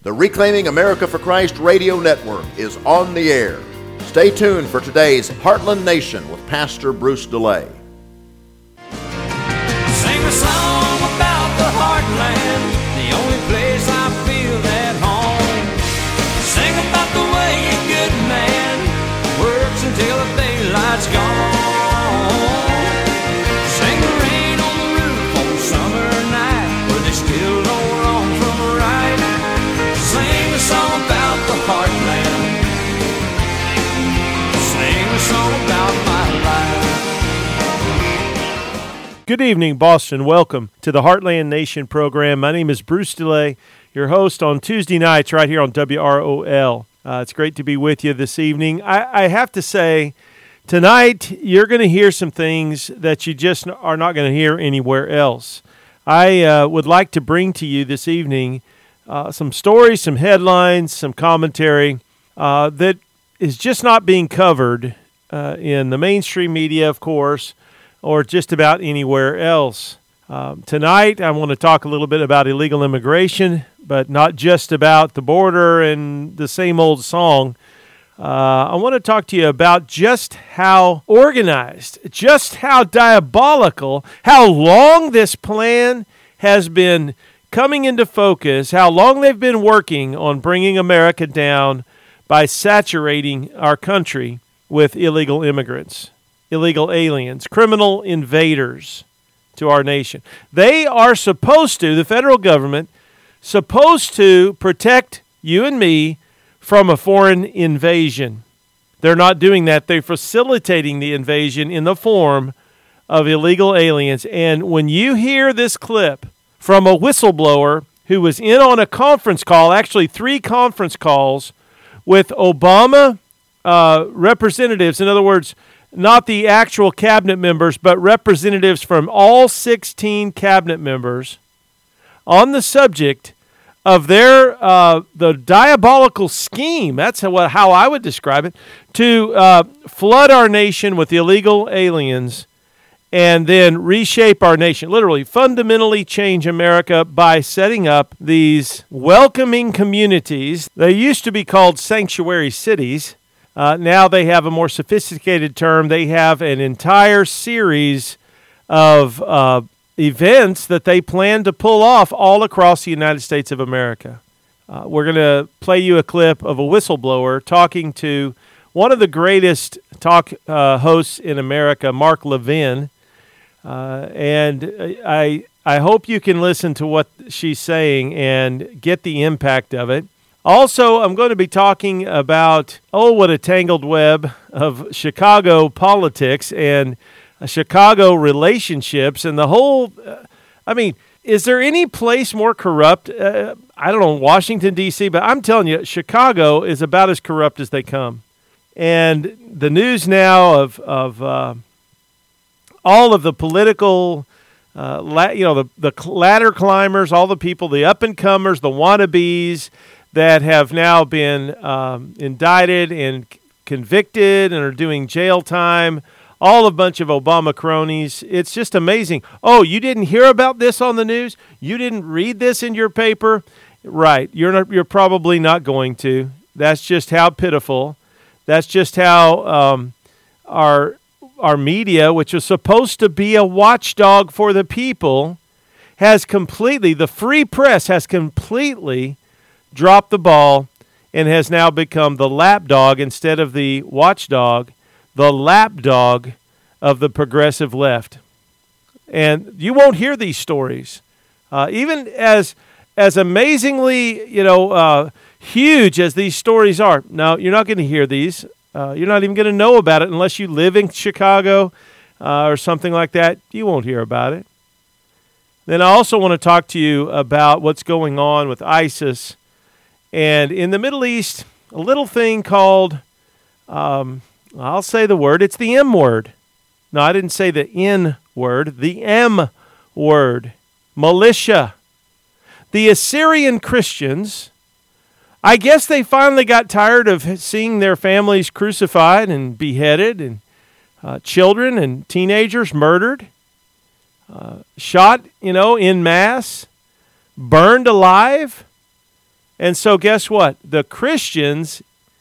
The Reclaiming America for Christ radio network is on the air. Stay tuned for today's Heartland Nation with Pastor Bruce DeLay. Sing a song about the heartland, the only place I feel at home. Sing about the way a good man works until the daylight's gone. Sing the rain on the roof on a summer night where they still know wrong from right. Sing a song about the heartland. Sing a song about my life. Good evening, Boston. Welcome to the Heartland Nation program. My name is Bruce DeLay, your host on Tuesday nights right here on WROL. It's great to be with you this evening. I have to say, tonight you're going to hear some things that you just are not going to hear anywhere else. I would like to bring to you this evening some stories, some headlines, some commentary that is just not being covered in the mainstream media, of course, or just about anywhere else. Tonight, I want to talk a little bit about illegal immigration, but not just about the border and the same old song. I want to talk to you about just how organized, just how diabolical, how long this plan has been coming into focus, how long they've been working on bringing America down by saturating our country with illegal immigrants, illegal aliens, criminal invaders to our nation. They are supposed to, the federal government, supposed to protect you and me from a foreign invasion. They're not doing that. They're facilitating the invasion in the form of illegal aliens. And when you hear this clip from a whistleblower who was in on a conference call, actually 3 conference calls, with Obama representatives, in other words, not the actual cabinet members, but representatives from all 16 cabinet members on the subject of their the diabolical scheme, that's how I would describe it, to flood our nation with illegal aliens and then reshape our nation, literally fundamentally change America by setting up these welcoming communities. They used to be called sanctuary cities. Now they have a more sophisticated term. They have an entire series of events that they plan to pull off all across the United States of America. We're going to play you a clip of a whistleblower talking to one of the greatest talk hosts in America, Mark Levin. And I hope you can listen to what she's saying and get the impact of it. Also, I'm going to be talking about, what a tangled web of Chicago politics and Chicago relationships and the whole, is there any place more corrupt? I don't know, Washington, D.C., but I'm telling you, Chicago is about as corrupt as they come. And the news now of all of the political, the ladder climbers, all the people, the up-and-comers, the wannabes, that have now been indicted and convicted and are doing jail time, all a bunch of Obama cronies. It's just amazing. Oh, you didn't hear about this on the news? You didn't read this in your paper? Right. You're probably not going to. That's just how pitiful. That's just how our media, which was supposed to be a watchdog for the people, has completely, the free press has completely dropped the ball and has now become the lapdog instead of the watchdog, the lapdog of the progressive left. And you won't hear these stories. Even as amazingly, huge as these stories are. No, you're not going to hear these. You're not even going to know about it unless you live in Chicago or something like that. You won't hear about it. Then I also want to talk to you about what's going on with ISIS. And in the Middle East, a little thing called, I'll say the word, it's the M word. No, I didn't say the N word, the M word, militia. The Assyrian Christians, I guess they finally got tired of seeing their families crucified and beheaded and children and teenagers murdered, shot, en masse, burned alive. And so guess what? The Christians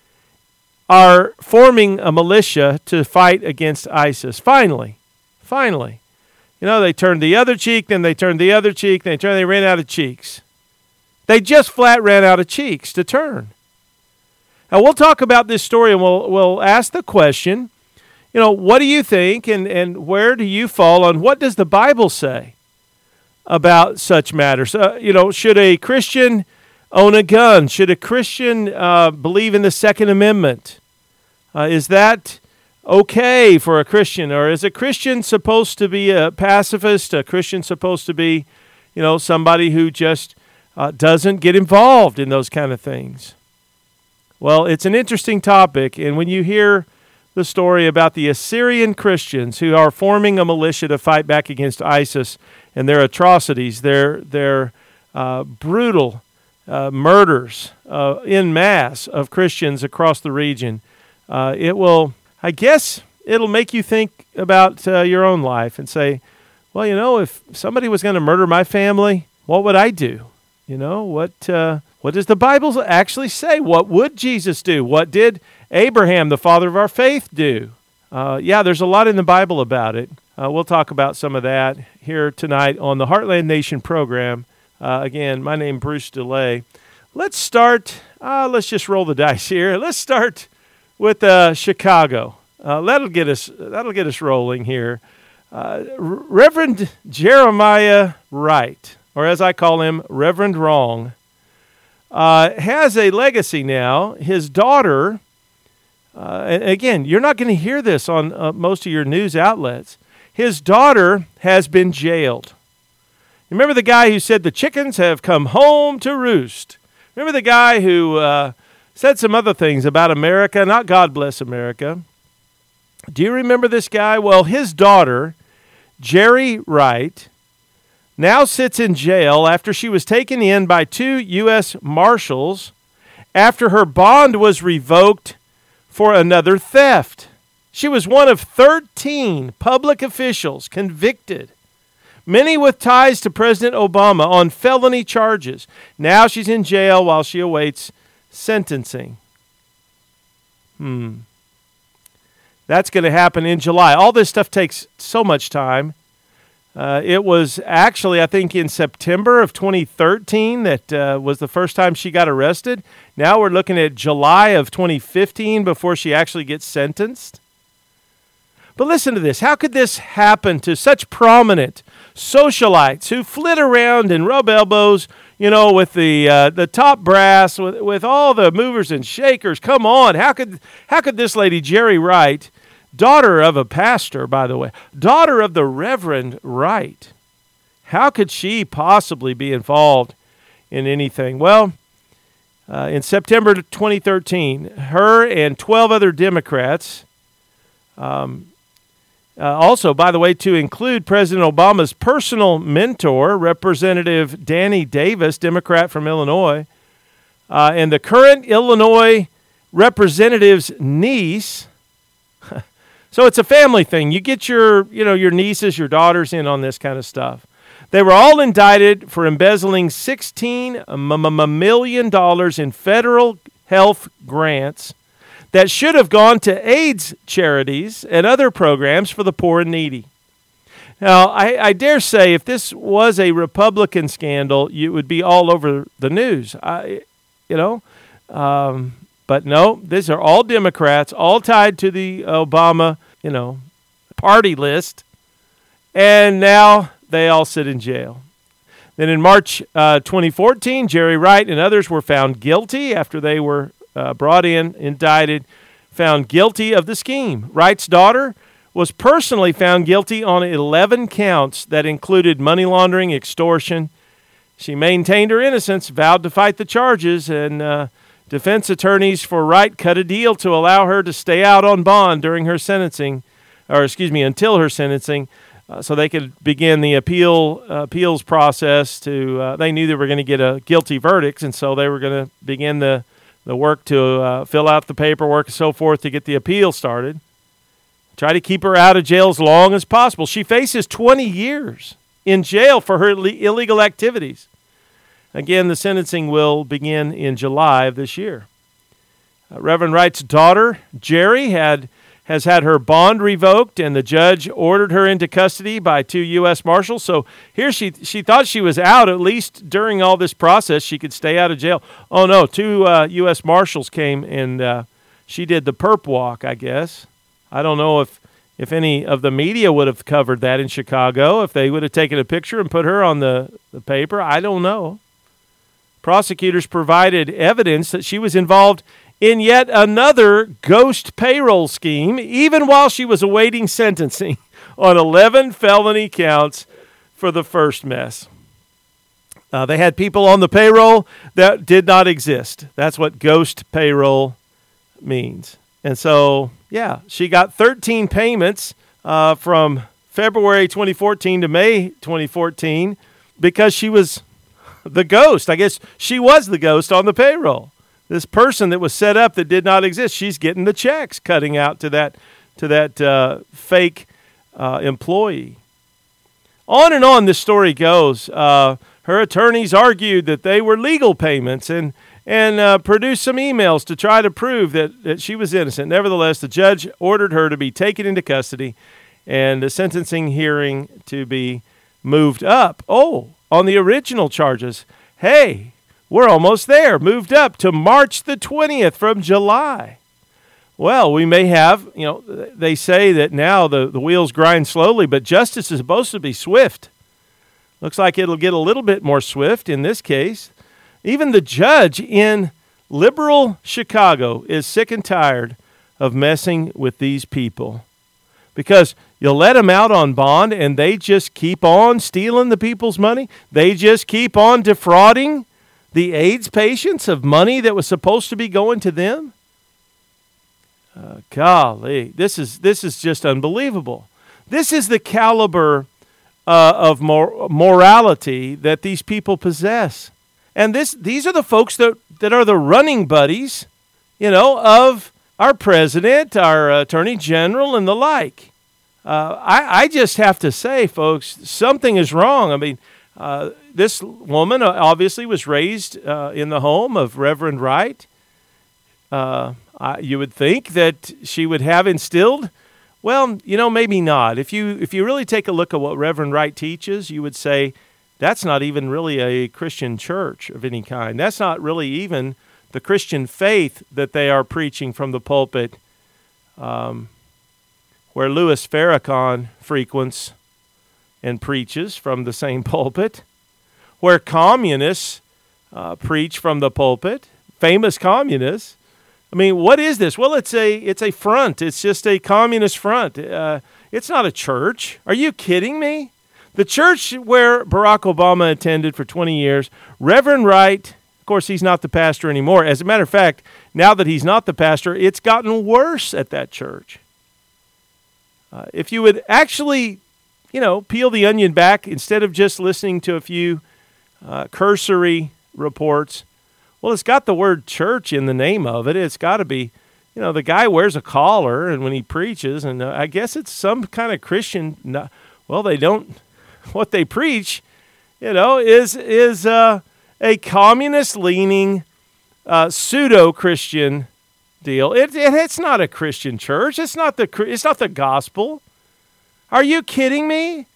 are forming a militia to fight against ISIS. Finally. They turned the other cheek, then they turned the other cheek, they ran out of cheeks. They just flat ran out of cheeks to turn. Now, we'll talk about this story, and we'll ask the question, what do you think, and where do you fall on what does the Bible say about such matters? Should a Christian own a gun? Should a Christian believe in the Second Amendment? Is that okay for a Christian? Or is a Christian supposed to be a pacifist? A Christian supposed to be, somebody who just doesn't get involved in those kind of things? Well, it's an interesting topic, and when you hear the story about the Assyrian Christians who are forming a militia to fight back against ISIS and their atrocities, their brutal murders en masse of Christians across the region, it'll make you think about your own life and say, well, if somebody was going to murder my family, what would I do? What does the Bible actually say? What would Jesus do? What did Abraham, the father of our faith, do? There's a lot in the Bible about it. We'll talk about some of that here tonight on the Heartland Nation program. Again, my name is Bruce DeLay. Let's start, let's just roll the dice here. Let's start with Chicago. That'll get us rolling here. Reverend Jeremiah Wright, or as I call him, Reverend Wrong, has a legacy now. His daughter, and again, you're not going to hear this on most of your news outlets. His daughter has been jailed. Remember the guy who said the chickens have come home to roost? Remember the guy who said some other things about America, not God bless America? Do you remember this guy? Well, his daughter, Jerry Wright, now sits in jail after she was taken in by 2 U.S. Marshals after her bond was revoked for another theft. She was one of 13 public officials convicted, many with ties to President Obama, on felony charges. Now she's in jail while she awaits sentencing. That's going to happen in July. All this stuff takes so much time. It was actually, I think, in September of 2013 that was the first time she got arrested. Now we're looking at July of 2015 before she actually gets sentenced. But listen to this. How could this happen to such prominent socialites who flit around and rub elbows, with the top brass, with all the movers and shakers? Come on. How could this lady, Jerry Wright, daughter of a pastor, by the way, daughter of the Reverend Wright, how could she possibly be involved in anything? Well, in September 2013, her and 12 other Democrats, also, by the way, to include President Obama's personal mentor, Representative Danny Davis, Democrat from Illinois, and the current Illinois representative's niece. So it's a family thing. You get your nieces, your daughters in on this kind of stuff. They were all indicted for embezzling $16 million in federal health grants that should have gone to AIDS charities and other programs for the poor and needy. Now, I dare say if this was a Republican scandal, it would be all over the news. But no, these are all Democrats, all tied to the Obama, party list, and now they all sit in jail. Then in March 2014, Jerry Wright and others were found guilty after they were brought in, indicted, found guilty of the scheme. Wright's daughter was personally found guilty on 11 counts that included money laundering, extortion. She maintained her innocence, vowed to fight the charges, and defense attorneys for Wright cut a deal to allow her to stay out on bond during her sentencing, until her sentencing, so they could begin the appeals process. They knew they were going to get a guilty verdict, and so they were going to begin the work to fill out the paperwork and so forth to get the appeal started. Try to keep her out of jail as long as possible. She faces 20 years in jail for her illegal activities. Again, the sentencing will begin in July of this year. Reverend Wright's daughter, Jerry, has had her bond revoked, and the judge ordered her into custody by 2 U.S. Marshals. So here she thought she was out, at least during all this process. She could stay out of jail. Oh, no, 2 U.S. Marshals came, and she did the perp walk, I guess. I don't know if any of the media would have covered that in Chicago, if they would have taken a picture and put her on the paper. I don't know. Prosecutors provided evidence that she was involved in yet another ghost payroll scheme, even while she was awaiting sentencing on 11 felony counts for the first mess. They had people on the payroll that did not exist. That's what ghost payroll means. And so, yeah, she got 13 payments from February 2014 to May 2014 because she was the ghost. I guess she was the ghost on the payroll. This person that was set up that did not exist, she's getting the checks cutting out to that fake employee. On and on this story goes. Her attorneys argued that they were legal payments and produced some emails to try to prove that she was innocent. Nevertheless, the judge ordered her to be taken into custody and the sentencing hearing to be moved up. Oh, on the original charges. Hey, we're almost there. Moved up to March the 20th from July. Well, we may have, they say that now the wheels grind slowly, but justice is supposed to be swift. Looks like it'll get a little bit more swift in this case. Even the judge in liberal Chicago is sick and tired of messing with these people. Because you'll let them out on bond and they just keep on stealing the people's money. They just keep on defrauding the AIDS patients of money that was supposed to be going to them. Golly, this is just unbelievable. This is the caliber of morality that these people possess. And these are the folks that are the running buddies, of our president, our attorney general, and the like. I just have to say, folks, something is wrong. I mean, this woman obviously was raised in the home of Reverend Wright. You would think that she would have instilled, well, maybe not. If you really take a look at what Reverend Wright teaches, you would say that's not even really a Christian church of any kind. That's not really even the Christian faith that they are preaching from the pulpit, where Louis Farrakhan frequents and preaches from the same pulpit, where communists preach from the pulpit, famous communists. I mean, what is this? Well, it's a front. It's just a communist front. It's not a church. Are you kidding me? The church where Barack Obama attended for 20 years, Reverend Wright, of course, he's not the pastor anymore. As a matter of fact, now that he's not the pastor, it's gotten worse at that church. If you would actually, peel the onion back instead of just listening to a few cursory reports, well, it's got the word church in the name of it. It's got to be, the guy wears a collar and when he preaches, and I guess it's some kind of Christian. Well, they don't. What they preach, is a communist-leaning pseudo-Christian deal. It's not a Christian church. It's not the gospel. Are you kidding me?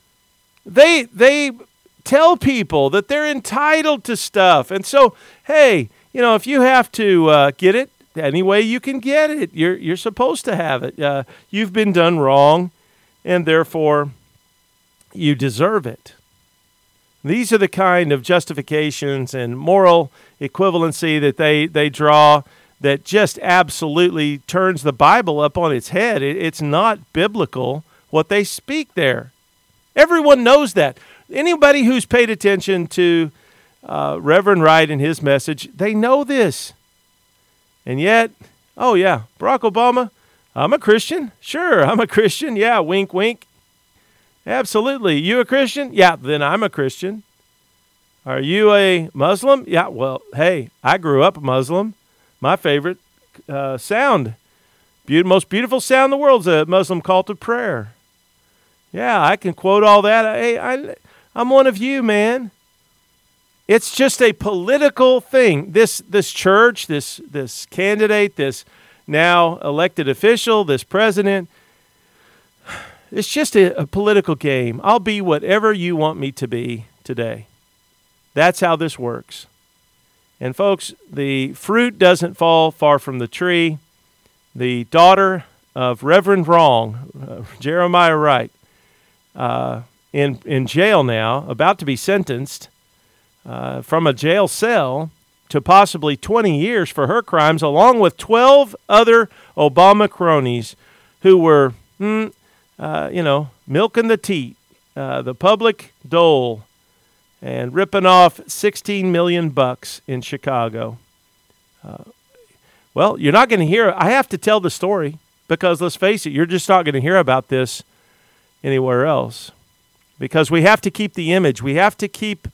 They tell people that they're entitled to stuff, and so hey, if you have to get it any way you can get it, you're supposed to have it. You've been done wrong, and therefore you deserve it. These are the kind of justifications and moral equivalency that they draw that just absolutely turns the Bible up on its head. It's not biblical what they speak there. Everyone knows that. Anybody who's paid attention to Reverend Wright and his message, they know this. And yet, oh yeah, Barack Obama, I'm a Christian. Sure, I'm a Christian. Yeah, wink, wink. Absolutely. You a Christian? Yeah, then I'm a Christian. Are you a Muslim? Yeah, well, hey, I grew up a Muslim. My favorite sound, most beautiful sound in the world is a Muslim call to prayer. Yeah, I can quote all that. Hey, I'm one of you, man. It's just a political thing. This church, this candidate, this now elected official, this president, it's just a political game. I'll be whatever you want me to be today. That's how this works. And folks, the fruit doesn't fall far from the tree. The daughter of Reverend Wrong, Jeremiah Wright, in jail now, about to be sentenced from a jail cell to possibly 20 years for her crimes, along with 12 other Obama cronies who were, milking the teat, the public dole, and ripping off $16 million in Chicago. Well, you're not going to hear. I have to tell the story because, let's face it, you're just not going to hear about this anywhere else. Because we have to keep the image. We have to keep,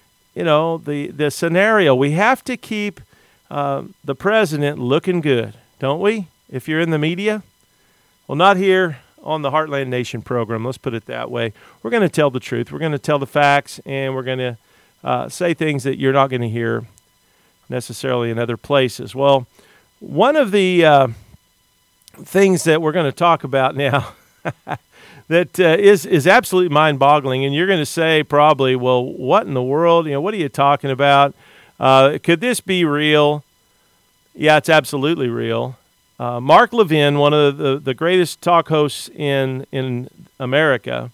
the scenario. We have to keep the president looking good, don't we? If you're in the media. Well, not here on the Heartland Nation program. Let's put it that way. We're going to tell the truth. We're going to tell the facts, and we're going to say things that you're not going to hear necessarily in other places. Well, one of the things that we're going to talk about now that is absolutely mind-boggling, and you're going to say probably, well, what in the world? What are you talking about? Could this be real? Yeah, it's absolutely real. Mark Levin, one of the greatest talk hosts in America,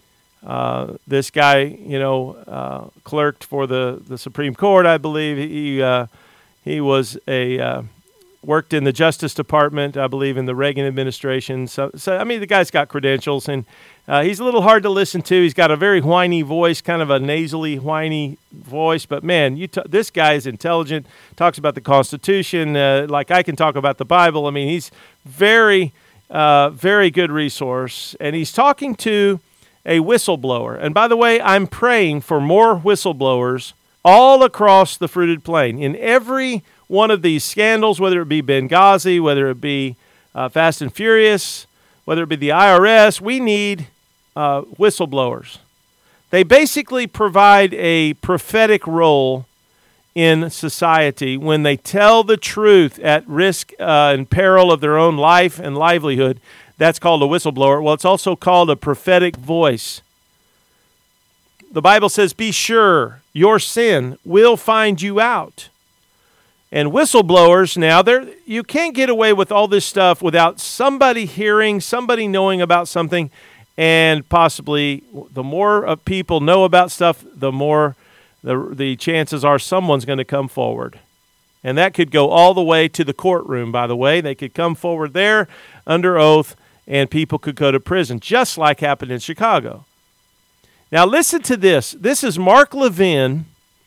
this guy, clerked for the Supreme Court, I believe. He was worked in the Justice Department, I believe, in the Reagan administration. So the guy's got credentials, and he's a little hard to listen to. He's got a very whiny voice, kind of a nasally, whiny voice. But, man, this guy is intelligent, talks about the Constitution like I can talk about the Bible. I mean, he's very, very good resource. And he's talking to a whistleblower. And, by the way, I'm praying for more whistleblowers all across the Fruited Plain. In every one of these scandals, whether it be Benghazi, whether it be Fast and Furious, whether it be the IRS, we need whistleblowers. They basically provide a prophetic role in society when they tell the truth at risk and peril of their own life and livelihood. That's called a whistleblower. Well, it's also called a prophetic voice. The Bible says, be sure your sin will find you out. And whistleblowers now, you can't get away with all this stuff without somebody hearing, somebody knowing about something, and possibly the more people know about stuff, the more the chances are someone's going to come forward. And that could go all the way to the courtroom, by the way. They could come forward there under oath, and people could go to prison, just like happened in Chicago. Now listen to this. This is Mark Levin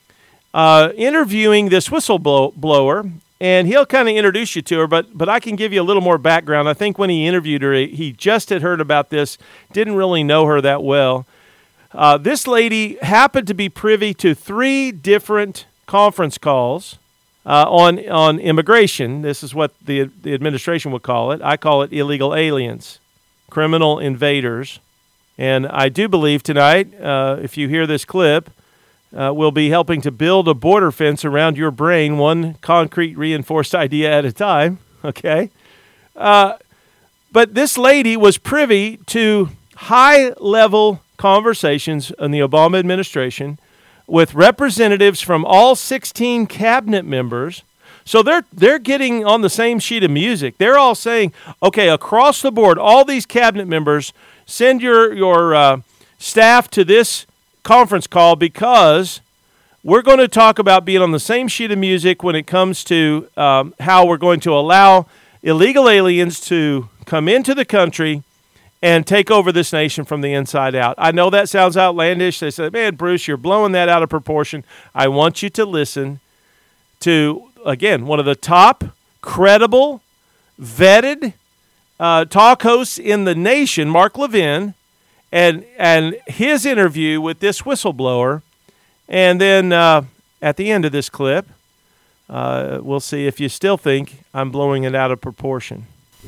interviewing this whistleblower, and he'll kind of introduce you to her, but I can give you a little more background. I think when he interviewed her, he just had heard about this, didn't really know her that well. This lady happened to be privy to 3 different conference calls on immigration. This is what the administration would call it. I call it illegal aliens, criminal invaders. And I do believe tonight, if you hear this clip, we'll be helping to build a border fence around your brain, one concrete reinforced idea at a time, okay? But this lady was privy to high-level conversations in the Obama administration with representatives from all 16 cabinet members. So they're getting on the same sheet of music. They're all saying, okay, across the board, all these cabinet members, send your staff to this conference call because we're going to talk about being on the same sheet of music when it comes to how we're going to allow illegal aliens to come into the country and take over this nation from the inside out. I know that sounds outlandish. They say, man, Bruce, you're blowing that out of proportion. I want you to listen to, again, one of the top credible, vetted talk hosts in the nation, Mark Levin, and his interview with this whistleblower. And then at the end of this clip, we'll see if you still think I'm blowing it out of proportion.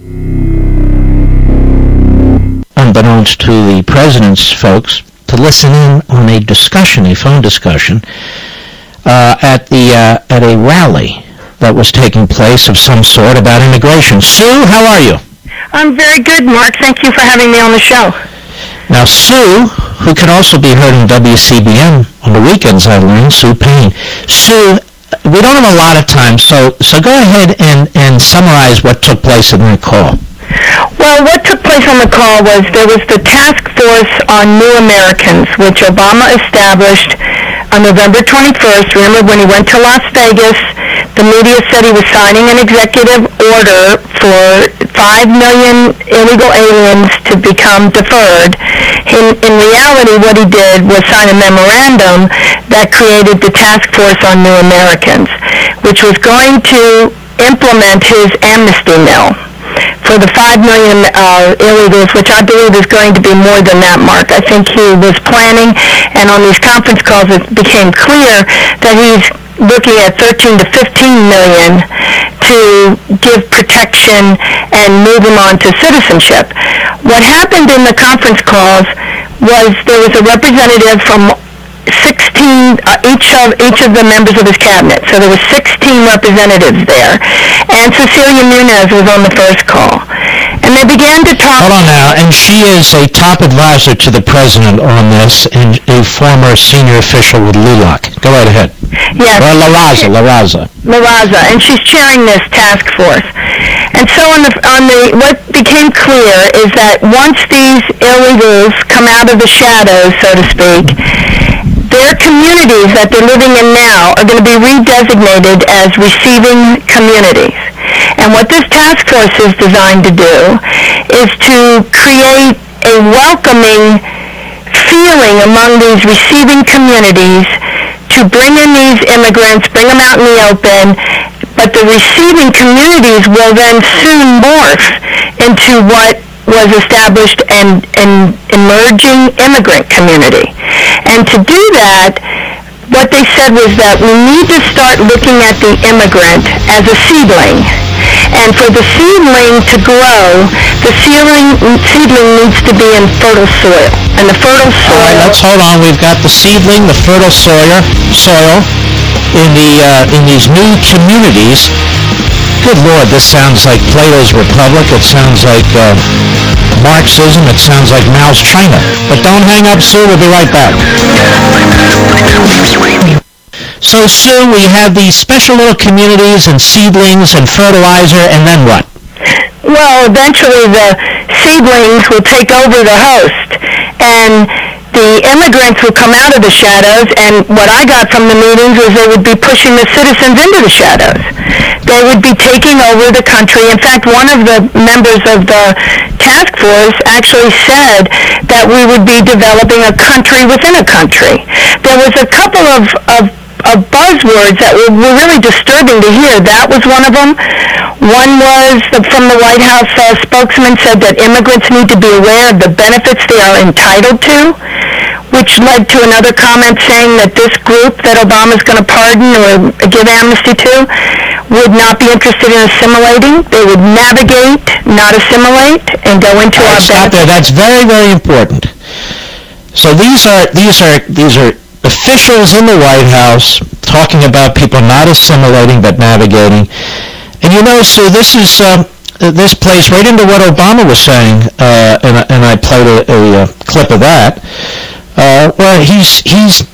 Unbeknownst to the president's folks, to listen in on a phone discussion at a rally that was taking place of some sort about immigration. Sue, how are you? I'm very good, Mark. Thank you for having me on the show. Now, Sue, who can also be heard on WCBM on the weekends, I learned, Sue Payne. Sue, we don't have a lot of time, so go ahead and summarize what took place in that call. Well, what took place on the call was there was the Task Force on New Americans, which Obama established on November 21st. Remember, when he went to Las Vegas, the media said he was signing an executive order for 5 million illegal aliens to become deferred. In reality, what he did was sign a memorandum that created the Task Force on New Americans, which was going to implement his amnesty mill for the 5 million illegals, which I believe is going to be more than that, Mark. I think he was planning, and on these conference calls it became clear that he's looking at 13 to 15 million to give protection and move them on to citizenship. What happened in the conference calls was there was a representative from 16, each of the members of his cabinet. So there were 16 representatives there. And Cecilia Muniz was on the first call. And they began to talk... Hold on now, and she is a top advisor to the president on this and a former senior official with LULAC. Go right ahead. Yes. Or La Raza, and she's chairing this task force. And so what became clear is that once these illegals come out of the shadows, so to speak, their communities that they're living in now are going to be redesignated as receiving communities. And what this task force is designed to do is to create a welcoming feeling among these receiving communities to bring in these immigrants, bring them out in the open, but the receiving communities will then soon morph into what was established an emerging immigrant community. And to do that, what they said was that we need to start looking at the immigrant as a seedling. And for the seedling to grow, the seedling needs to be in fertile soil. And the fertile soil... All right, let's hold on. We've got the seedling, the fertile soil in these new communities. Good Lord, this sounds like Plato's Republic. It sounds like Marxism. It sounds like Mao's China. But don't hang up, Sue. We'll be right back. So, Sue, we have these special little communities and seedlings and fertilizer, and then what? Well, eventually the seedlings will take over the host, and the immigrants will come out of the shadows, and what I got from the meetings was they would be pushing the citizens into the shadows. They would be taking over the country. In fact, one of the members of the task force actually said that we would be developing a country within a country. There was a couple of buzzwords that were really disturbing to hear. That was one of them. One was from the White House spokesman said that immigrants need to be aware of the benefits they are entitled to, which led to another comment saying that this group that Obama's going to pardon or give amnesty to would not be interested in assimilating. They would navigate, not assimilate, and go into our stop there. That's very, very important. So these are officials in the White House talking about people not assimilating but navigating. And you know, Sue, this plays right into what Obama was saying, and I played a clip of that, where he's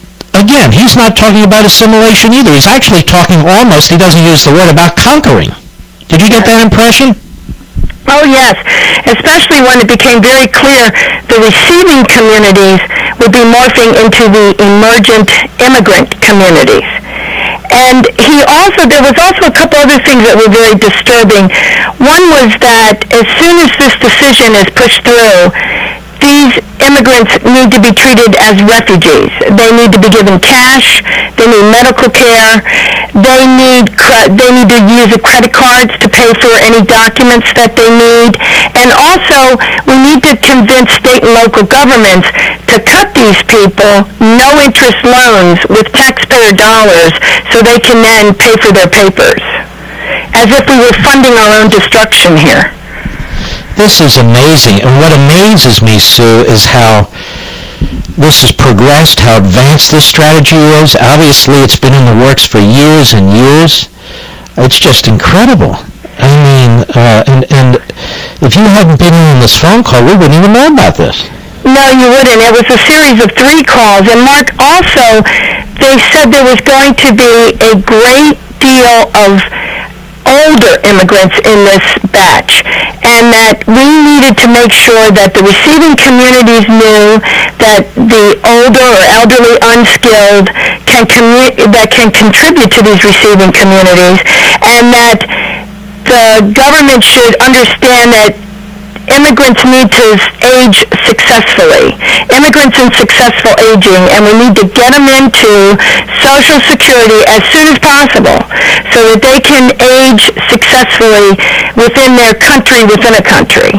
not talking about assimilation either. He's actually talking almost, he doesn't use the word, about conquering. Did you get that impression? Oh, yes, especially when it became very clear the receiving communities would be morphing into the emergent immigrant communities. And there was also a couple other things that were very disturbing. One was that as soon as this decision is pushed through, these immigrants need to be treated as refugees. They need to be given cash. They need medical care. They need to use the credit cards to pay for any documents that they need. And also, we need to convince state and local governments to cut these people no-interest loans with taxpayer dollars so they can then pay for their papers, as if we were funding our own destruction here. This is amazing, and what amazes me, Sue, is how this has progressed, how advanced this strategy is. Obviously, it's been in the works for years and years. It's just incredible. I mean, and if you hadn't been on this phone call, we wouldn't even know about this. No, you wouldn't. It was a series of 3 calls. And Mark, also, they said there was going to be a great deal of older immigrants in this batch, and that we needed to make sure that the receiving communities knew that the older or elderly unskilled can contribute to these receiving communities, and that the government should understand that immigrants need to age successfully. Immigrants in successful aging, and we need to get them into Social Security as soon as possible so that they can age successfully within their country, within a country.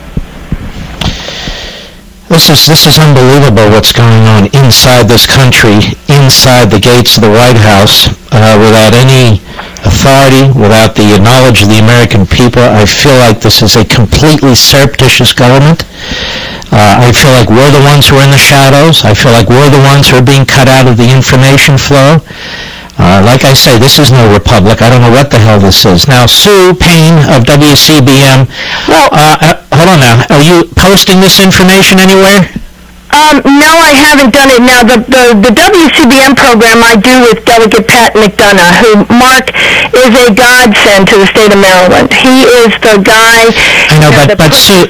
This is unbelievable what's going on inside this country, inside the gates of the White House, without any authority, without the knowledge of the American people. I feel like this is a completely surreptitious government. I feel like we're the ones who are in the shadows. I feel like we're the ones who are being cut out of the information flow. Like I say, this is no republic. I don't know what the hell this is. Now, Sue Payne of WCBM, hold on now. Are you posting this information anywhere? No, I haven't done it. Now, the WCBM program I do with Delegate Pat McDonough, who, Mark, is a godsend to the state of Maryland. He is the guy... I know, but Sue,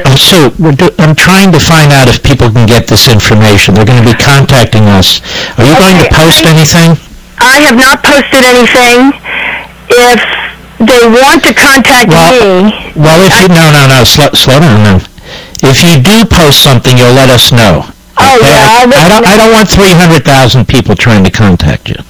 I'm trying to find out if people can get this information. They're going to be contacting us. Are you going to post anything? I have not posted anything. If they want to contact me... Well, if you... No, slow down now. If you do post something, you'll let us know. Oh, okay? yeah. I don't want 300,000 people trying to contact you.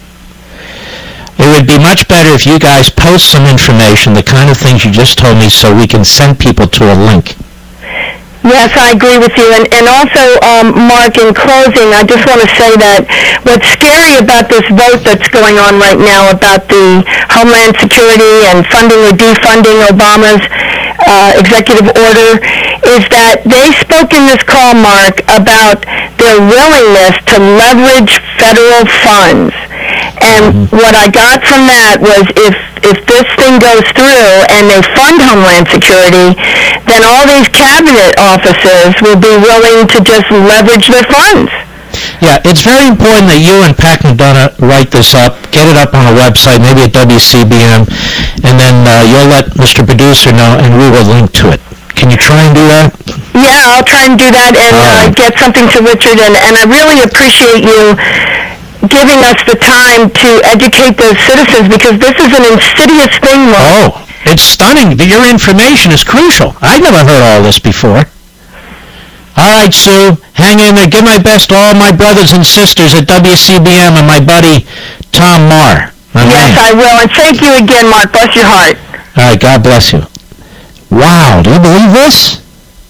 It would be much better if you guys post some information, the kind of things you just told me, so we can send people to a link. Yes, I agree with you. And also, Mark, in closing, I just want to say that what's scary about this vote that's going on right now about the Homeland Security and funding or defunding Obama's executive order is that they spoke in this call, Mark, about their willingness to leverage federal funds. And what I got from that was if this thing goes through and they fund Homeland Security, then all these cabinet officers will be willing to just leverage their funds. Yeah, it's very important that you and Pat McDonough write this up, get it up on a website, maybe at WCBM, and then you'll let Mr. Producer know, and we will link to it. Can you try and do that? Yeah, I'll try and do that and get something to Richard, and I really appreciate you giving us the time to educate those citizens, because this is an insidious thing, Mark. Oh, it's stunning. Your information is crucial. I've never heard all this before. All right, Sue, hang in there. Give my best to all my brothers and sisters at WCBM and my buddy Tom Marr. Yes, I will. And thank you again, Mark. Bless your heart. All right, God bless you. Wow, do you believe this?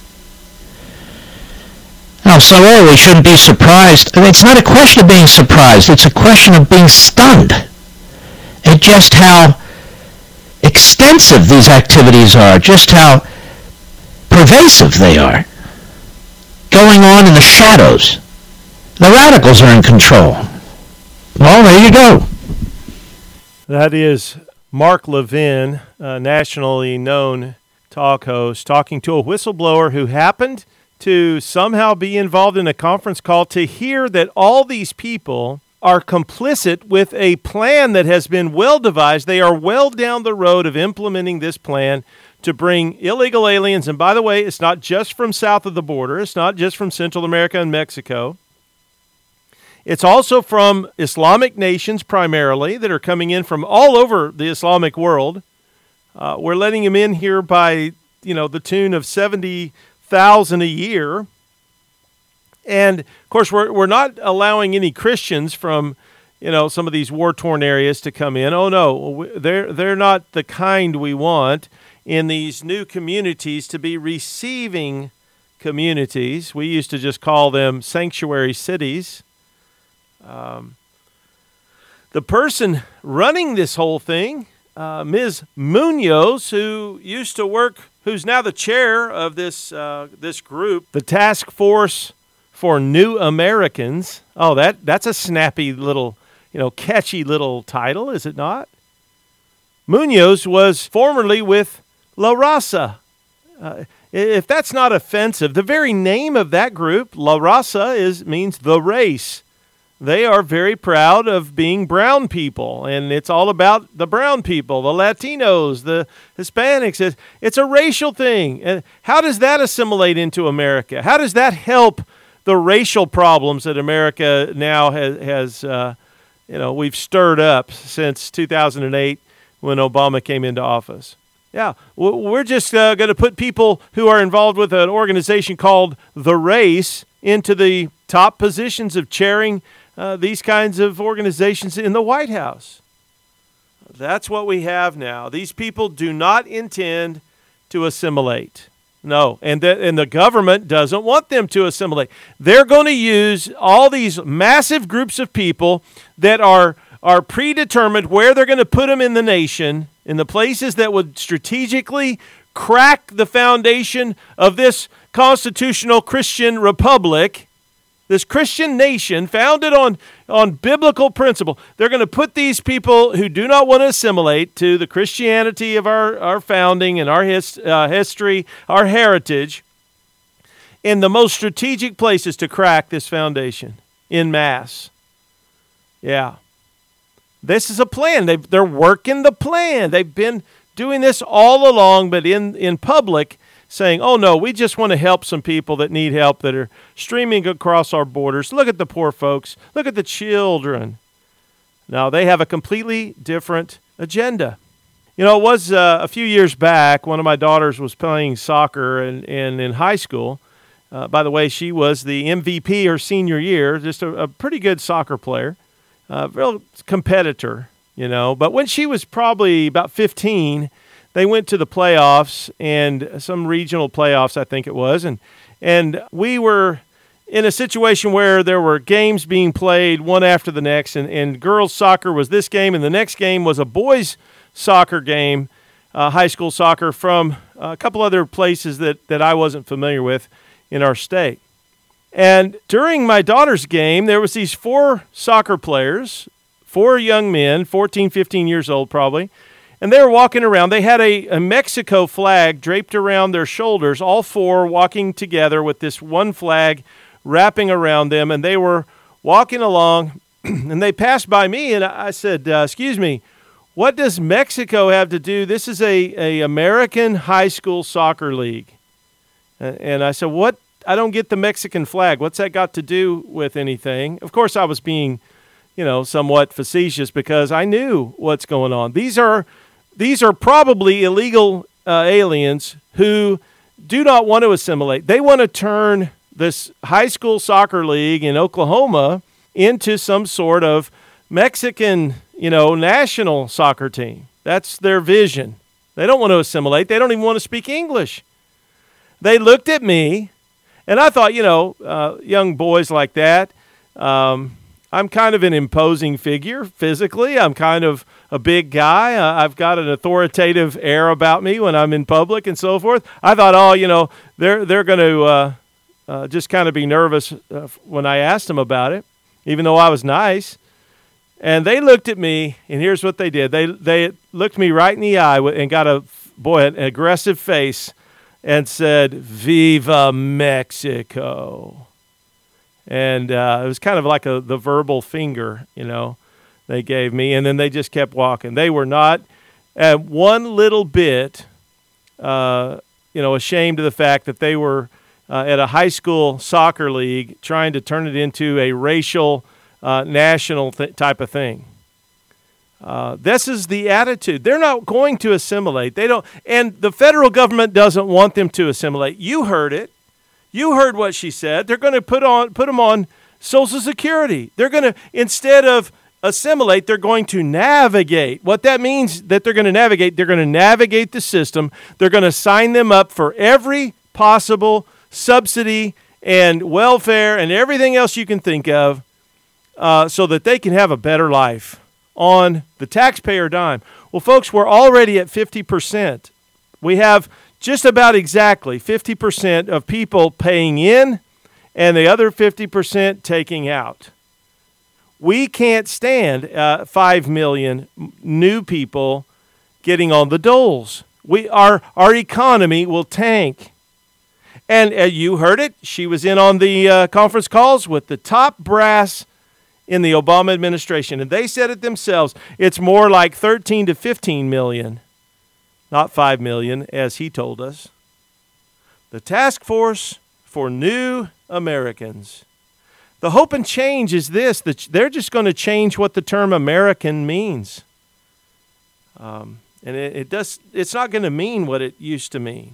Now, so we shouldn't be surprised. It's not a question of being surprised. It's a question of being stunned at just how extensive these activities are, just how pervasive they are, going on in the shadows. The radicals are in control. Well, there you go. That is Mark Levin, a nationally known talk host, talking to a whistleblower who happened to somehow be involved in a conference call to hear that all these people are complicit with a plan that has been well devised. They are well down the road of implementing this plan to bring illegal aliens. And by the way, it's not just from south of the border. It's not just from Central America and Mexico. It's also from Islamic nations primarily that are coming in from all over the Islamic world. We're letting them in here by, the tune of 70,000 a year. And, of course, we're not allowing any Christians from, some of these war-torn areas to come in. Oh, no, they're not the kind we want in these new communities to be receiving communities. We used to just call them sanctuary cities. The person running this whole thing, Ms. Munoz, who's now the chair of this group, the Task Force for New Americans. Oh, that's a snappy little, catchy little title, is it not? Munoz was formerly with La Raza. If that's not offensive, the very name of that group, La Raza, means the race. They are very proud of being brown people, and it's all about the brown people, the Latinos, the Hispanics. It's a racial thing. And how does that assimilate into America? How does that help the racial problems that America now has we've stirred up since 2008 when Obama came into office? Yeah, we're just going to put people who are involved with an organization called The Race into the top positions of chairing these kinds of organizations in the White House. That's what we have now. These people do not intend to assimilate. No, and the government doesn't want them to assimilate. They're going to use all these massive groups of people that are predetermined where they're going to put them in the nation, in the places that would strategically crack the foundation of this constitutional Christian republic, this Christian nation founded on biblical principle. They're going to put these people who do not want to assimilate to the Christianity of our founding and our history, our heritage, in the most strategic places to crack this foundation en masse. Yeah. This is a plan. They're working the plan. They've been doing this all along, but in public, saying, oh, no, we just want to help some people that need help that are streaming across our borders. Look at the poor folks. Look at the children. Now, they have a completely different agenda. It was a few years back, one of my daughters was playing soccer and in high school. By the way, she was the MVP her senior year, just a pretty good soccer player, real competitor, But when she was probably about 15, they went to the playoffs, and some regional playoffs, I think it was, and we were in a situation where there were games being played one after the next, and girls' soccer was this game, and the next game was a boys' soccer game, high school soccer, from a couple other places that I wasn't familiar with in our state. And during my daughter's game, there was these 4 soccer players, 4 young men, 14, 15 years old probably, and they were walking around. They had a Mexico flag draped around their shoulders, all 4 walking together with this one flag wrapping around them, and they were walking along, and they passed by me, and I said, excuse me, what does Mexico have to do? This is a American high school soccer league. And I said, what? I don't get the Mexican flag. What's that got to do with anything? Of course, I was being, somewhat facetious because I knew what's going on. These are probably illegal aliens who do not want to assimilate. They want to turn this high school soccer league in Oklahoma into some sort of Mexican, national soccer team. That's their vision. They don't want to assimilate. They don't even want to speak English. They looked at me, and I thought, young boys like that, I'm kind of an imposing figure physically. I'm kind of a big guy. I've got an authoritative air about me when I'm in public and so forth. I thought, they're going to just kind of be nervous when I asked them about it, even though I was nice. And they looked at me, and here's what they did. They looked me right in the eye and got an aggressive face and said, "Viva Mexico." And it was kind of like the verbal finger, they gave me. And then they just kept walking. They were not at one little bit, ashamed of the fact that they were at a high school soccer league trying to turn it into a racial, national type of thing. This is the attitude. They're not going to assimilate. They don't, and the federal government doesn't want them to assimilate. You heard it. You heard what she said. They're going to put them on Social Security. They're going to, instead of assimilate, they're going to navigate. What that means that they're going to navigate the system. They're going to sign them up for every possible subsidy and welfare and everything else you can think of so that they can have a better life on the taxpayer dime. Well, folks, we're already at 50%. We have just about exactly 50% of people paying in and the other 50% taking out. We can't stand 5 million new people getting on the doles. Our economy will tank. And you heard it. She was in on the conference calls with the top brass in the Obama administration. And they said it themselves. It's more like 13 to 15 million, not 5 million, as he told us. The Task Force for New Americans. The hope and change is this, that they're just going to change what the term American means. And it's not going to mean what it used to mean.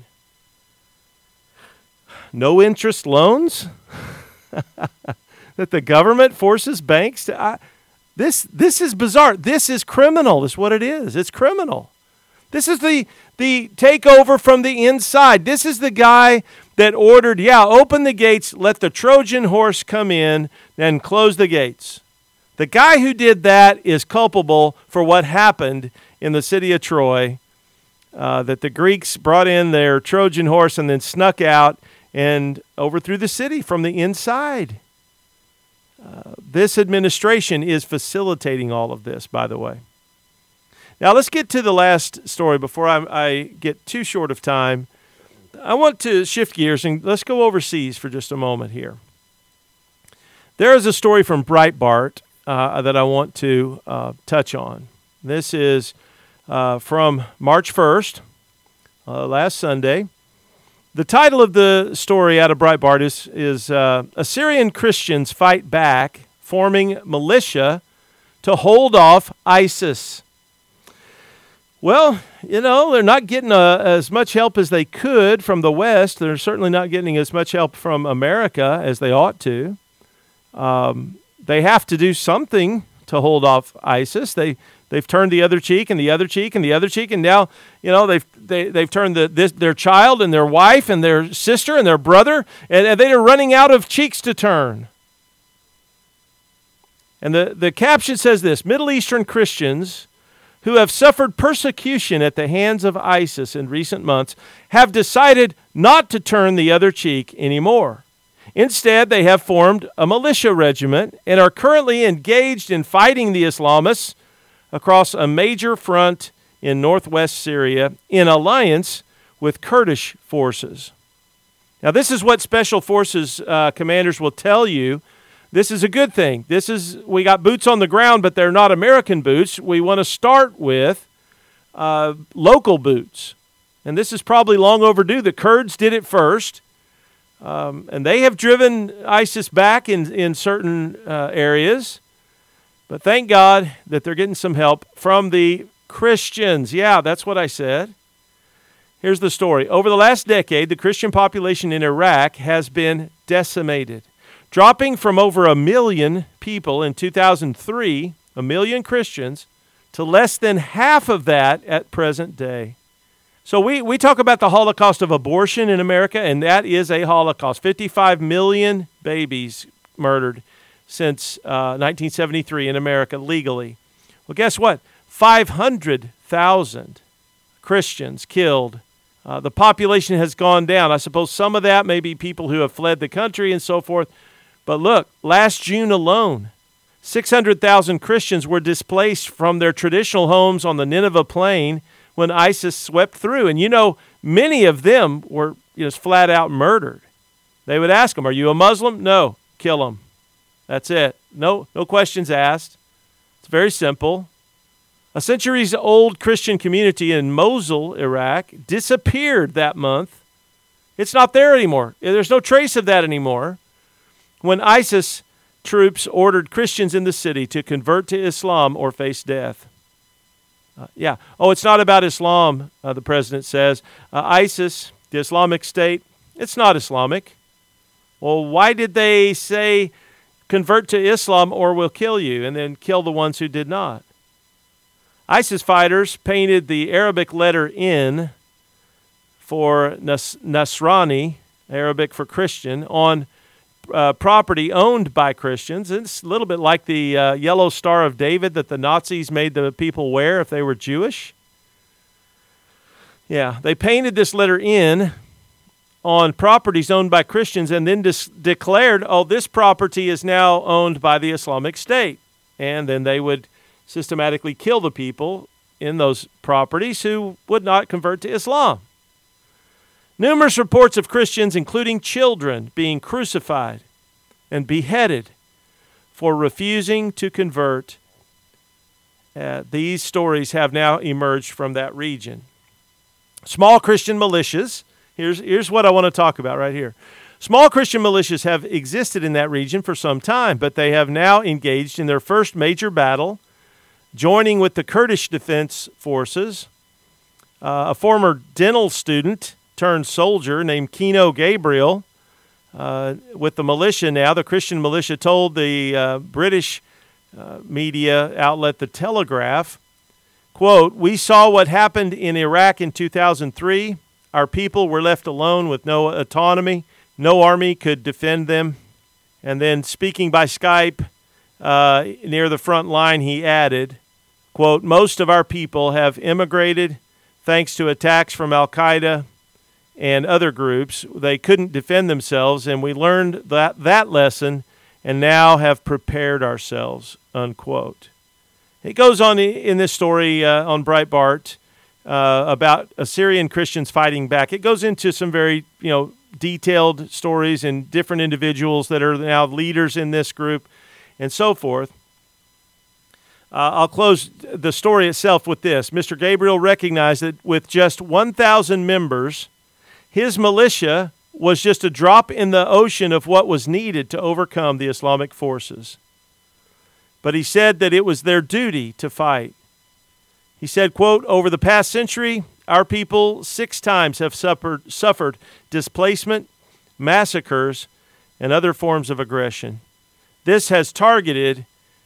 No interest loans? That the government forces banks to... This is bizarre. This is criminal, is what it is. It's criminal. This is the takeover from the inside. This is the guy that ordered, open the gates, let the Trojan horse come in, and close the gates. The guy who did that is culpable for what happened in the city of Troy, that the Greeks brought in their Trojan horse and then snuck out and overthrew the city from the inside. This administration is facilitating all of this, by the way. Now, let's get to the last story before I get too short of time. I want to shift gears and let's go overseas for just a moment here. There is a story from Breitbart that I want to touch on. This is from March 1st, last Sunday. The title of the story out of Breitbart is Assyrian Christians Fight Back, Forming Militia to Hold Off ISIS. Well, they're not getting as much help as they could from the West. They're certainly not getting as much help from America as they ought to. They have to do something to hold off ISIS. They've turned the other cheek and the other cheek and the other cheek, and now they've turned their child and their wife and their sister and their brother, and they are running out of cheeks to turn. And the caption says this: Middle Eastern Christians who have suffered persecution at the hands of ISIS in recent months have decided not to turn the other cheek anymore. Instead, they have formed a militia regiment and are currently engaged in fighting the Islamists across a major front in northwest Syria in alliance with Kurdish forces. Now, this is what Special Forces commanders will tell you. This is a good thing. We got boots on the ground, but they're not American boots. We want to start with local boots. And this is probably long overdue. The Kurds did it first. And they have driven ISIS back in certain areas. But thank God that they're getting some help from the Christians. Yeah, that's what I said. Here's the story. Over the last decade, the Christian population in Iraq has been decimated, dropping from over 1 million people in 2003, 1 million Christians, to less than half of that at present day. So we talk about the Holocaust of abortion in America, and that is a Holocaust. 55 million babies murdered since 1973 in America legally. Well, guess what? 500,000 Christians killed. The population has gone down. I suppose some of that may be people who have fled the country and so forth. But look, last June alone, 600,000 Christians were displaced from their traditional homes on the Nineveh Plain when ISIS swept through. And many of them were flat out murdered. They would ask them, "Are you a Muslim?" "No." "Kill them." That's it. No questions asked. It's very simple. A centuries-old Christian community in Mosul, Iraq, disappeared that month. It's not there anymore. There's no trace of that anymore. When ISIS troops ordered Christians in the city to convert to Islam or face death. It's not about Islam, the president says. ISIS, the Islamic State, it's not Islamic. Well, why did they say convert to Islam or we'll kill you, and then kill the ones who did not? ISIS fighters painted the Arabic letter N for Nasrani, Arabic for Christian, on property owned by Christians. It's a little bit like the yellow Star of David that the Nazis made the people wear if they were Jewish. Yeah, they painted this letter N on properties owned by Christians and then declared, oh, this property is now owned by the Islamic State. And then they would systematically kill the people in those properties who would not convert to Islam. Numerous reports of Christians, including children, being crucified and beheaded for refusing to convert. These stories have now emerged from that region. Small Christian militias. Here's what I want to talk about right here. Small Christian militias have existed in that region for some time, but they have now engaged in their first major battle, joining with the Kurdish Defense Forces. A former dental student turned soldier named Kino Gabriel with the militia now. The Christian militia told the British media outlet The Telegraph, quote, "We saw what happened in Iraq in 2003. Our people were left alone with no autonomy. No army could defend them." And then speaking by Skype near the front line, he added, quote, "Most of our people have immigrated thanks to attacks from Al-Qaeda and other groups. They couldn't defend themselves, and we learned that lesson and now have prepared ourselves," unquote. It goes on in this story on Breitbart about Assyrian Christians fighting back. It goes into some very, detailed stories and different individuals that are now leaders in this group and so forth. I'll close the story itself with this. Mr. Gabriel recognized that with just 1,000 members, his militia was just a drop in the ocean of what was needed to overcome the Islamic forces. But he said that it was their duty to fight. He said, quote, "Over the past century, our people 6 times have suffered displacement, massacres, and other forms of aggression. This has targeted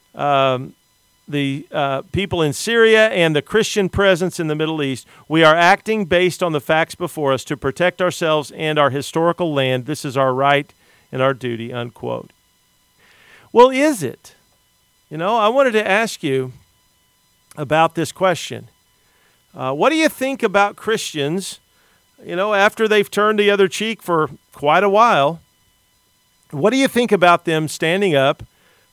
the people in Syria and the Christian presence in the Middle East. We are acting based on the facts before us to protect ourselves and our historical land. This is our right and our duty," unquote. Well, is it? I wanted to ask you about this question. What do you think about Christians, after they've turned the other cheek for quite a while? What do you think about them standing up,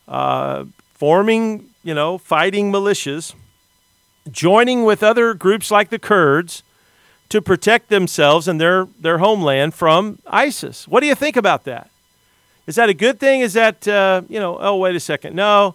forming, fighting militias, joining with other groups like the Kurds to protect themselves and their homeland from ISIS? What do you think about that? Is that a good thing? Is that, oh, wait a second. No,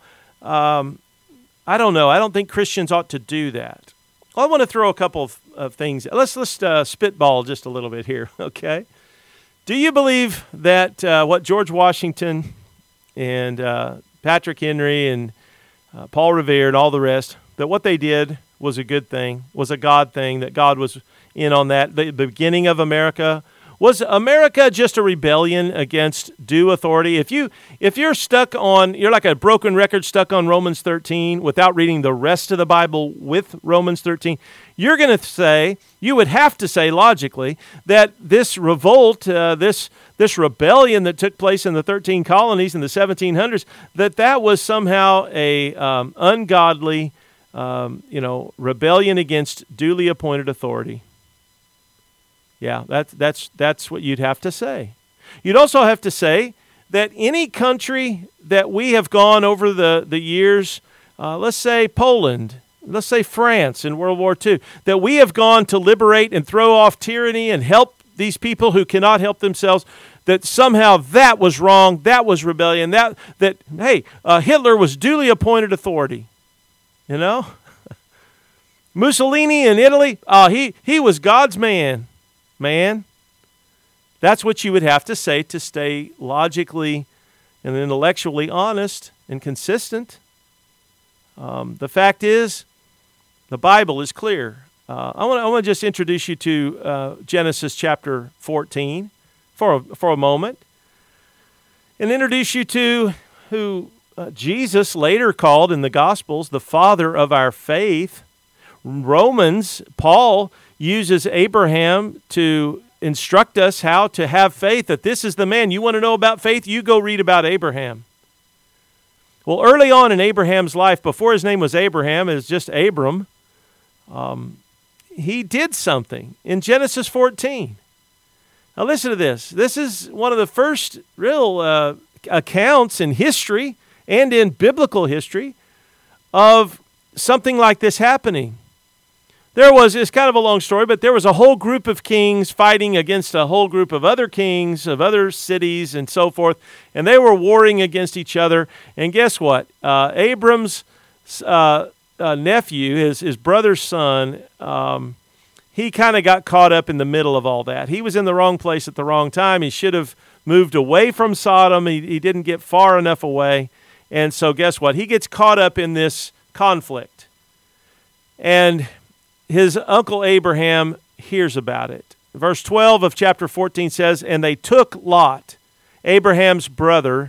I don't know. I don't think Christians ought to do that. Well, I want to throw a couple of things. Let's spitball just a little bit here, okay? Do you believe that what George Washington and Patrick Henry and Paul Revere and all the rest, that what they did was a good thing, was a God thing, that God was in on that, the beginning of America? Was America just a rebellion against due authority? If you're stuck on, you're like a broken record stuck on Romans 13 without reading the rest of the Bible with Romans 13, you're going to say, you would have to say logically, that this revolt, this rebellion that took place in the 13 colonies in the 1700s, that was somehow a ungodly, rebellion against duly appointed authority. Yeah, that's what you'd have to say. You'd also have to say that any country that we have gone over the years, let's say Poland, let's say France in World War II, that we have gone to liberate and throw off tyranny and help these people who cannot help themselves, that somehow that was wrong, that was rebellion, that Hitler was duly appointed authority. Mussolini in Italy, he was God's man. That's what you would have to say to stay logically and intellectually honest and consistent. The fact is, the Bible is clear. I want to just introduce you to Genesis chapter 14 for a moment, and introduce you to who Jesus later called in the Gospels the father of our faith. Romans, Paul uses Abraham to instruct us how to have faith, that this is the man. You want to know about faith? You go read about Abraham. Well, early on in Abraham's life, before his name was Abraham, it was just Abram, he did something in Genesis 14. Now listen to this. This is one of the first real accounts in history and in biblical history of something like this happening. It's kind of a long story, but there was a whole group of kings fighting against a whole group of other kings of other cities and so forth, and they were warring against each other. And guess what? Abram's nephew, his brother's son, he kind of got caught up in the middle of all that. He was in the wrong place at the wrong time. He should have moved away from Sodom. He didn't get far enough away. And so guess what? He gets caught up in this conflict. And his uncle Abraham hears about it. Verse 12 of chapter 14 says, "And they took Lot, Abraham's brother's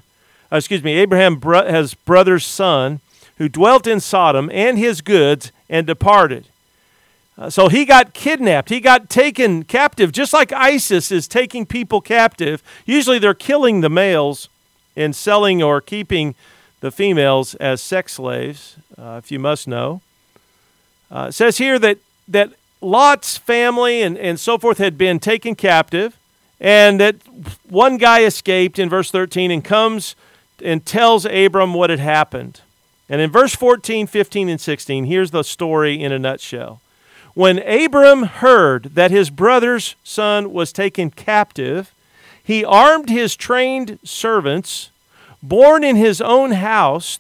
son, who dwelt in Sodom, and his goods, and departed." So he got kidnapped. He got taken captive, just like ISIS is taking people captive. Usually they're killing the males and selling or keeping the females as sex slaves, if you must know. It says here that Lot's family and so forth had been taken captive, and that one guy escaped in verse 13 and comes and tells Abram what had happened. And in verse 14, 15, and 16, here's the story in a nutshell. When Abram heard that his brother's son was taken captive, he armed his trained servants, born in his own house,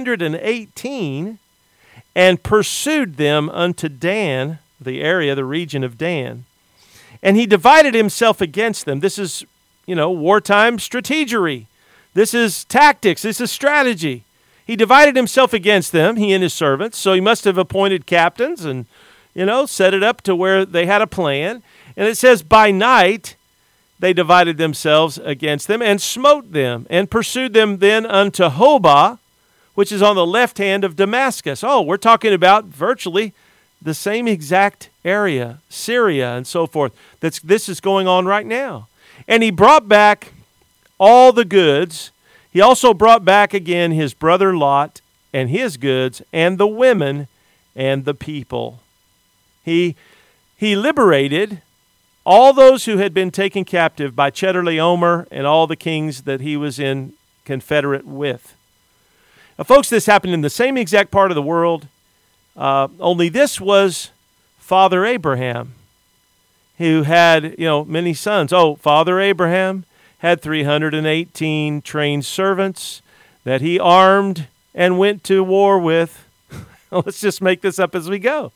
318, and pursued them unto Dan, the region of Dan. And he divided himself against them. This is, wartime strategery. This is tactics. This is strategy. He divided himself against them, he and his servants. So he must have appointed captains and, set it up to where they had a plan. And it says, by night they divided themselves against them and smote them and pursued them then unto Hobah, which is on the left hand of Damascus. Oh, we're talking about virtually the same exact area, Syria and so forth. This is going on right now. And he brought back all the goods. He also brought back again his brother Lot and his goods and the women and the people. He liberated all those who had been taken captive by Chedorlaomer and all the kings that he was in confederate with. Now, folks, this happened in the same exact part of the world, only this was Father Abraham, who had, many sons. Oh, Father Abraham had 318 trained servants that he armed and went to war with. Let's just make this up as we go.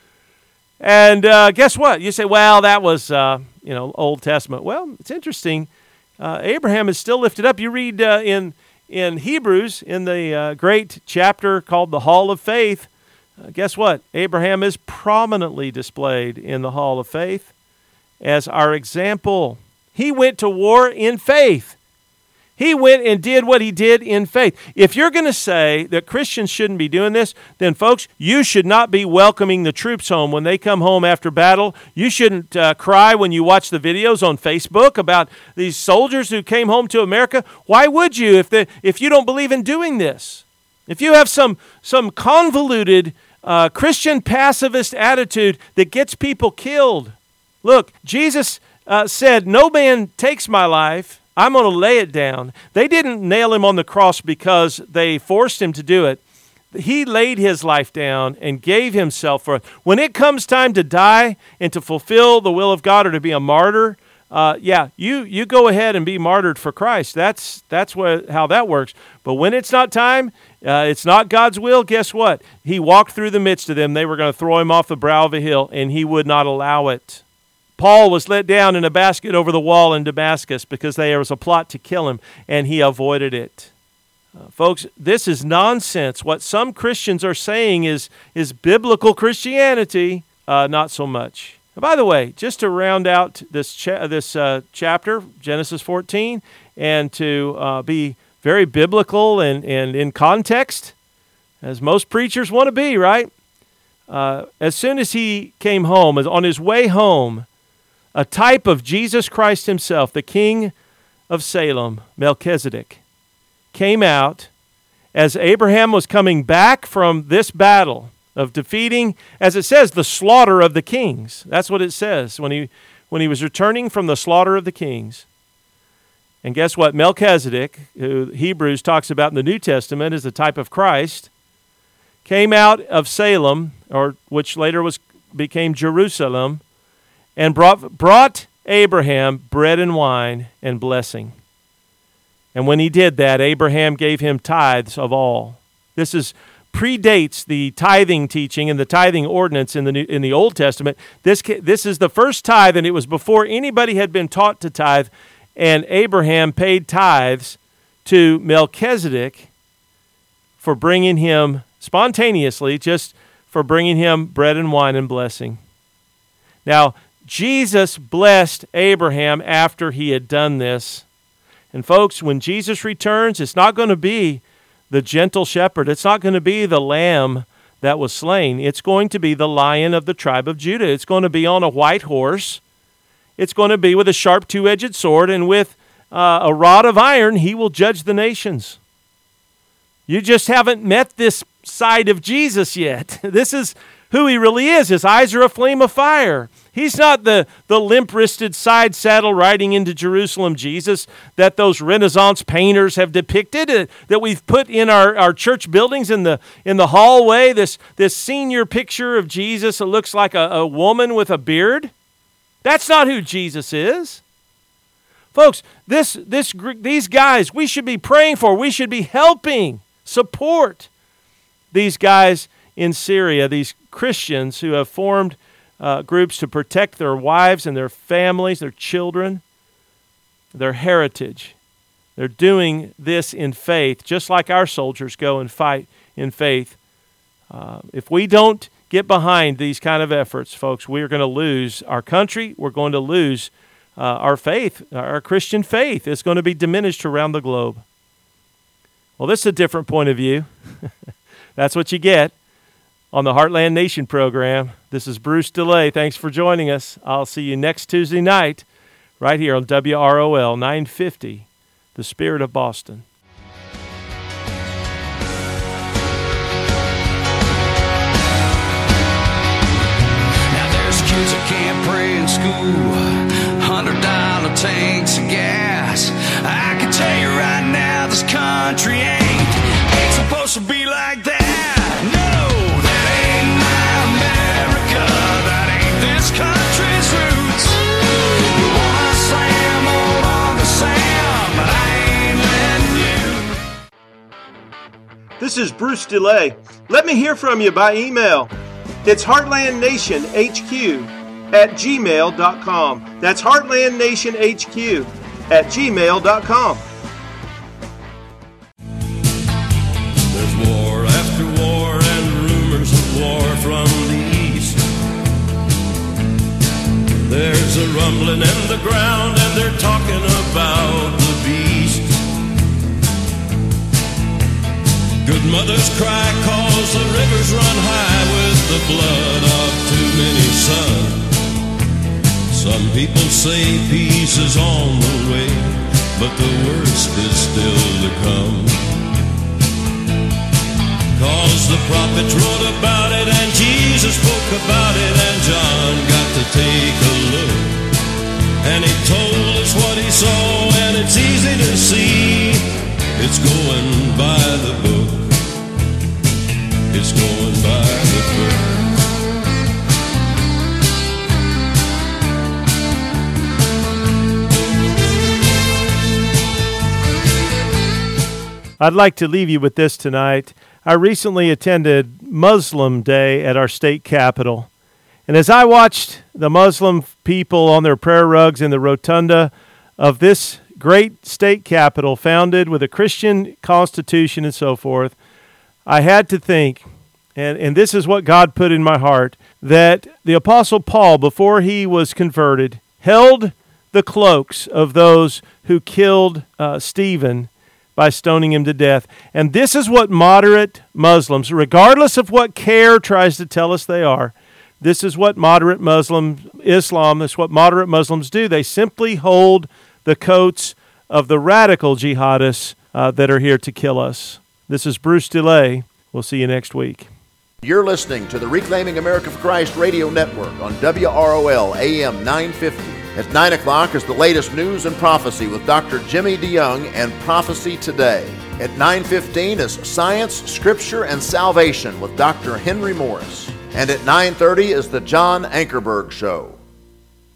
And guess what? You say, well, that was, Old Testament. Well, it's interesting. Abraham is still lifted up. You read in Hebrews, in the great chapter called the Hall of Faith, guess what? Abraham is prominently displayed in the Hall of Faith as our example. He went to war in faith. He went and did what he did in faith. If you're going to say that Christians shouldn't be doing this, then folks, you should not be welcoming the troops home when they come home after battle. You shouldn't cry when you watch the videos on Facebook about these soldiers who came home to America. Why would you if you don't believe in doing this? If you have some convoluted Christian pacifist attitude that gets people killed. Look, Jesus said, "No man takes my life. I'm going to lay it down." They didn't nail him on the cross because they forced him to do it. He laid his life down and gave himself for it. When it comes time to die and to fulfill the will of God or to be a martyr, you go ahead and be martyred for Christ. That's how that works. But when it's not time, it's not God's will, guess what? He walked through the midst of them. They were going to throw him off the brow of a hill, and he would not allow it. Paul was let down in a basket over the wall in Damascus because there was a plot to kill him, and he avoided it. Folks, this is nonsense. What some Christians are saying is biblical Christianity, not so much. By the way, just to round out this chapter, Genesis 14, and to be very biblical and in context, as most preachers want to be, right? As soon as he came home, on his way home, a type of Jesus Christ himself, the King of Salem, Melchizedek, came out as Abraham was coming back from this battle of defeating, as it says, the slaughter of the kings. That's what it says when when he was returning from the slaughter of the kings. And guess what? Melchizedek, who Hebrews talks about in the New Testament as the type of Christ, came out of Salem, or which later became Jerusalem, and brought Abraham bread and wine and blessing. And when he did that, Abraham gave him tithes of all. This predates the tithing teaching and the tithing ordinance in the Old Testament. This is the first tithe, and it was before anybody had been taught to tithe. And Abraham paid tithes to Melchizedek for bringing him spontaneously, just for bringing him bread and wine and blessing. Now, Jesus blessed Abraham after he had done this. And folks, when Jesus returns, it's not going to be the gentle shepherd. It's not going to be the lamb that was slain. It's going to be the Lion of the tribe of Judah. It's going to be on a white horse. It's going to be with a sharp two-edged sword, and with a rod of iron, he will judge the nations. You just haven't met this side of Jesus yet. This is who he really is. His eyes are a flame of fire. He's not the limp-wristed side saddle riding into Jerusalem Jesus that those Renaissance painters have depicted, that we've put in our church buildings in the hallway, this senior picture of Jesus that looks like a woman with a beard. That's not who Jesus is. Folks, these guys we should be praying for. We should be helping, support these guys in Syria, these Christians who have formed groups to protect their wives and their families, their children, their heritage. They're doing this in faith, just like our soldiers go and fight in faith. If we don't get behind these kind of efforts, folks, we're going to lose our country. We're going to lose our faith. Our Christian faith is going to be diminished around the globe. Well, this is a different point of view. That's what you get on the Heartland Nation program. This is Bruce DeLay. Thanks for joining us. I'll see you next Tuesday night right here on WROL 950, The Spirit of Boston. Kids that can't pray in school, $100 tanks of gas. I can tell you right now, this country ain't supposed to be like that. No, that ain't my America. That ain't this country's roots. You wanna slam, hold on to Sam, but I ain't letting you. This is Bruce DeLay. Let me hear from you by email. It's heartlandnationhq@gmail.com. That's heartlandnationhq@gmail.com. There's war after war and rumors of war from the east. There's a rumbling in the ground and they're talking about the beast. Good mothers cry 'cause the rivers run high with the blood of too many sons. Some people say peace is on the way, but the worst is still to come. 'Cause the prophets wrote about it and Jesus spoke about it, and John got to take a look. And he told us what he saw, and it's easy to see. It's going by the book. It's going by the book. I'd like to leave you with this tonight. I recently attended Muslim Day at our state capitol. And as I watched the Muslim people on their prayer rugs in the rotunda of this great state capitol founded with a Christian constitution and so forth, I had to think, and this is what God put in my heart, that the Apostle Paul, before he was converted, held the cloaks of those who killed Stephen by stoning him to death. And this is what moderate Muslims, regardless of what CARE tries to tell us they are, this is what moderate Islam, this is what moderate Muslims do. They simply hold the coats of the radical jihadists that are here to kill us. This is Bruce DeLay. We'll see you next week. You're listening to the Reclaiming America for Christ radio network on WROL AM 950. At 9 o'clock is the latest news and prophecy with Dr. Jimmy DeYoung and Prophecy Today. At 9:15 is Science, Scripture, and Salvation with Dr. Henry Morris. And at 9:30 is the John Ankerberg Show.